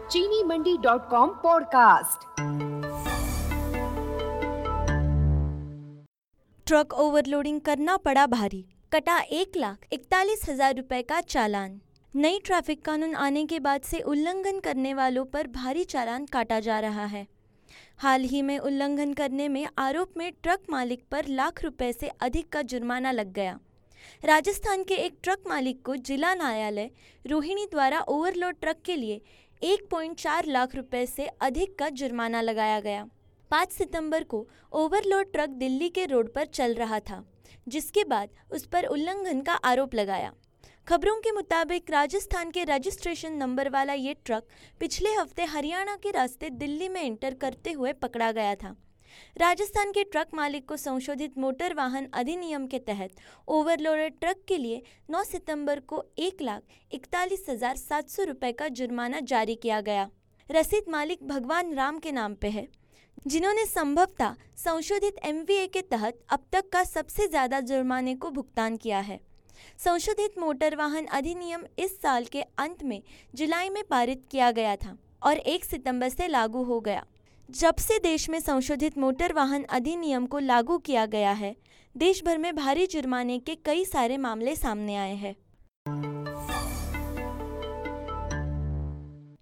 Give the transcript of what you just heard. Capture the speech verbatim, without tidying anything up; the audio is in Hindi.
चीनी Mandi dot com podcast. Truck overloading करना पड़ा भारी, कटा एक लाख इकतालीस हजार रुपए का चालान। नई ट्रैफिक कानून आने के बाद से उल्लंघन करने वालों पर भारी चालान काटा जा रहा है। हाल ही में उल्लंघन करने में आरोप में ट्रक मालिक पर लाख रुपए से अधिक का जुर्माना लग गया। राजस्थान के एक ट्रक मालिक को जिला न्यायालय रोहिणी द्वारा ओवरलोड ट्रक के लिए एक पॉइंट चार लाख रुपए से अधिक का जुर्माना लगाया गया। पाँच सितंबर को ओवरलोड ट्रक दिल्ली के रोड पर चल रहा था, जिसके बाद उस पर उल्लंघन का आरोप लगाया। खबरों के मुताबिक राजस्थान के रजिस्ट्रेशन नंबर वाला ये ट्रक पिछले हफ्ते हरियाणा के रास्ते दिल्ली में एंटर करते हुए पकड़ा गया था। राजस्थान के ट्रक मालिक को संशोधित मोटर वाहन अधिनियम के तहत ओवरलोडेड ट्रक के लिए नौ सितंबर को एक लाख इकतालीस हजार सात सौ रुपये का जुर्माना जारी किया गया। रसीद मालिक भगवान राम के नाम पे है, जिन्होंने संभवतः संशोधित एम वी ए के तहत अब तक का सबसे ज़्यादा जुर्माने को भुगतान किया है। संशोधित मोटर वाहन अधिनियम इस साल के अंत में जुलाई में पारित किया गया था और एक सितंबर से लागू हो गया। जब से देश में संशोधित मोटर वाहन अधिनियम को लागू किया गया है, देश भर में भारी जुर्माने के कई सारे मामले सामने आए हैं।